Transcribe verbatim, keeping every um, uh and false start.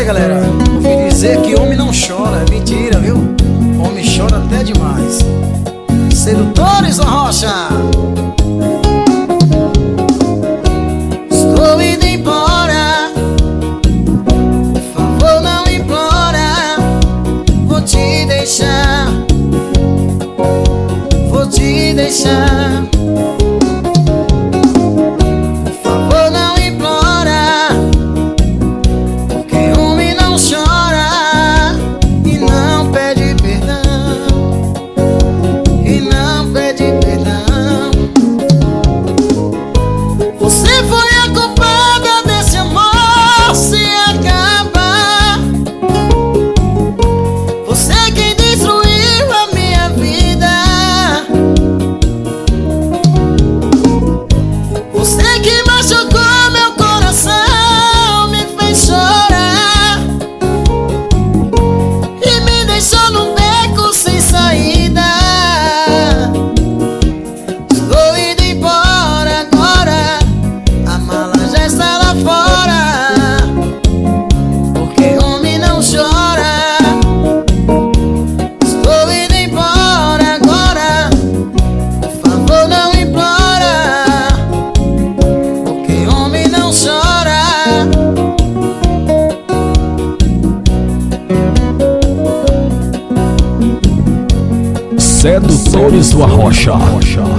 galera, ouvi dizer que homem não chora. É mentira, viu? Homem chora até demais. Sedutores da Rocha. Estou indo embora, por favor não implora. Vou te deixar, vou te deixar. Por favor não implora, porque homem não chora e não pede perdão, e não pede perdão. Você foi a culpada desse amor se acabar. Você quem destruiu a minha vida. Você que machucou meu coração, me fez chorar e me deixou num beco sem saída. Estou indo embora agora, a mala já está lá fora, porque homem não chora. Estou indo embora agora, por favor não implora, porque homem não chora. Sedutores do Arrocha.